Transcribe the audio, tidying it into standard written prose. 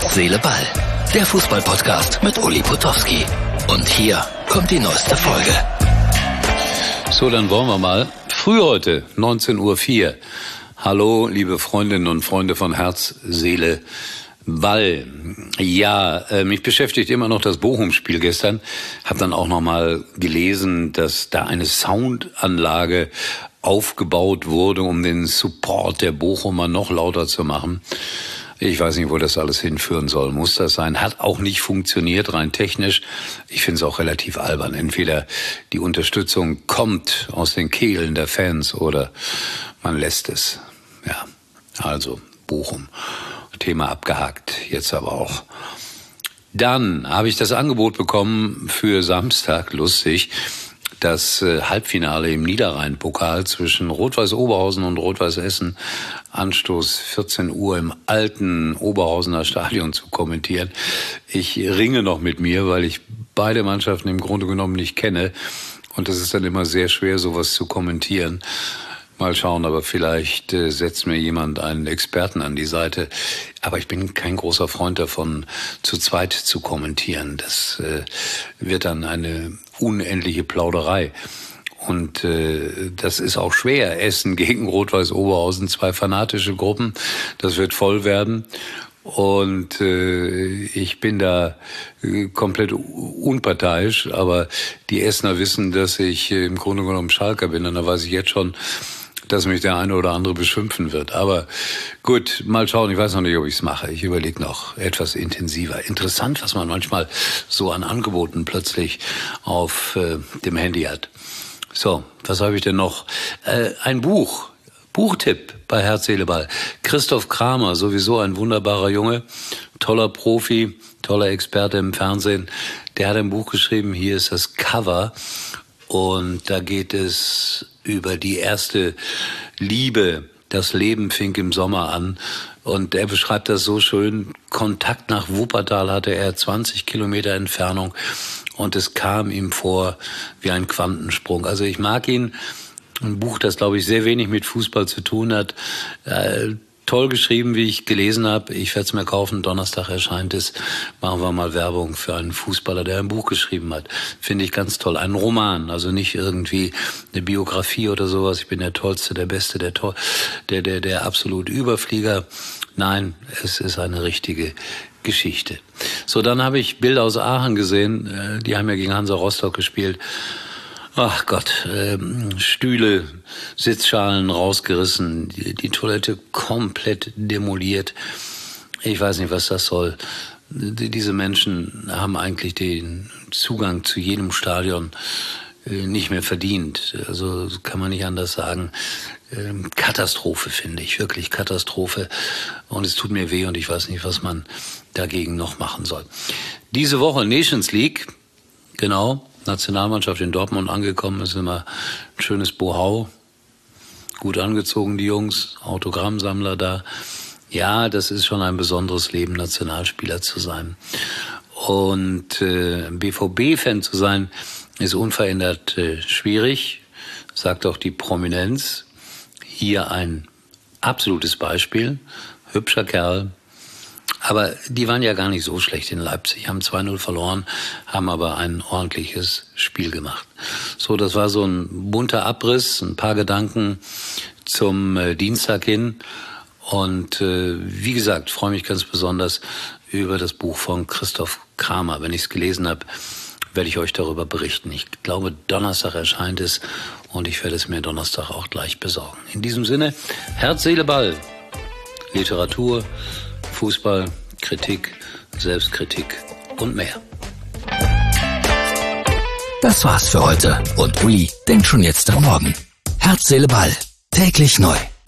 Herz, Seele, Ball. Der Fußball-Podcast mit Uli Potowski. Und hier kommt die neueste Folge. So, dann wollen wir mal. Früh heute, 19:04 Uhr. Hallo, liebe Freundinnen und Freunde von Herz, Seele, Ball. Ja, mich beschäftigt immer noch das Bochum-Spiel gestern. Habe dann auch noch mal gelesen, dass da eine Soundanlage aufgebaut wurde, um den Support der Bochumer noch lauter zu machen. Ich weiß nicht, wo das alles hinführen soll. Muss das sein? Hat auch nicht funktioniert, rein technisch. Ich finde es auch relativ albern. Entweder die Unterstützung kommt aus den Kehlen der Fans oder man lässt es. Ja, also Bochum. Thema abgehakt. Jetzt aber auch. Dann habe ich das Angebot bekommen für Samstag, lustig, das Halbfinale im Niederrhein-Pokal zwischen Rot-Weiß Oberhausen und Rot-Weiß Essen, Anstoß 14 Uhr im alten Oberhausener Stadion zu kommentieren. Ich ringe noch mit mir, weil ich beide Mannschaften im Grunde genommen nicht kenne. Und es ist dann immer sehr schwer, sowas zu kommentieren. Mal schauen, aber vielleicht setzt mir jemand einen Experten an die Seite. Aber ich bin kein großer Freund davon, zu zweit zu kommentieren. Das wird dann eine unendliche Plauderei. Und das ist auch schwer. Essen gegen Rot-Weiß Oberhausen, 2 fanatische Gruppen. Das wird voll werden. Und ich bin da komplett unparteiisch. Aber die Essener wissen, dass ich im Grunde genommen Schalker bin. Und da weiß ich jetzt schon, dass mich der eine oder andere beschimpfen wird. Aber gut, mal schauen. Ich weiß noch nicht, ob ich es mache. Ich überlege noch etwas intensiver. Interessant, was man manchmal so an Angeboten plötzlich auf dem Handy hat. So, was habe ich denn noch? Ein Buch. Buchtipp bei Herz, Seele, Ball. Christoph Kramer, sowieso ein wunderbarer Junge, toller Profi, toller Experte im Fernsehen. Der hat ein Buch geschrieben, hier ist das Cover. Und da geht es über die erste Liebe. Das Leben fing im Sommer an. Und er beschreibt das so schön. Kontakt nach Wuppertal hatte er, 20 Kilometer Entfernung. Und es kam ihm vor wie ein Quantensprung. Also ich mag ihn. Ein Buch, das, glaube ich, sehr wenig mit Fußball zu tun hat. Toll geschrieben, wie ich gelesen habe. Ich werde es mir kaufen. Donnerstag erscheint es. Machen wir mal Werbung für einen Fußballer, der ein Buch geschrieben hat. Finde ich ganz toll. Ein Roman, also nicht irgendwie eine Biografie oder sowas. Ich bin der Tollste, der Beste, der absolute Überflieger. Nein, es ist eine richtige Geschichte. So, dann habe ich Bilder aus Aachen gesehen. Die haben ja gegen Hansa Rostock gespielt. Ach Gott, Stühle, Sitzschalen rausgerissen, die Toilette komplett demoliert. Ich weiß nicht, was das soll. Diese Menschen haben eigentlich den Zugang zu jedem Stadion nicht mehr verdient. Also kann man nicht anders sagen. Katastrophe, finde ich, wirklich Katastrophe. Und es tut mir weh und ich weiß nicht, was man dagegen noch machen soll. Diese Woche Nations League, genau. Nationalmannschaft in Dortmund angekommen, ist immer ein schönes Bohau. Gut angezogen, die Jungs, Autogrammsammler da. Ja, das ist schon ein besonderes Leben, Nationalspieler zu sein. Und BVB-Fan zu sein, ist unverändert schwierig, sagt auch die Prominenz. Hier ein absolutes Beispiel, hübscher Kerl. Aber die waren ja gar nicht so schlecht in Leipzig, haben 2-0 verloren, haben aber ein ordentliches Spiel gemacht. So, das war so ein bunter Abriss, ein paar Gedanken zum Dienstag hin. Und wie gesagt, freue mich ganz besonders über das Buch von Christoph Kramer. Wenn ich es gelesen habe, werde ich euch darüber berichten. Ich glaube, Donnerstag erscheint es und ich werde es mir Donnerstag auch gleich besorgen. In diesem Sinne, Herz, Seele, Ball. Literatur, Fußball, Kritik, Selbstkritik und mehr. Das war's für heute und Uli denkt schon jetzt am Morgen. Herz, Seele, Ball. Täglich neu.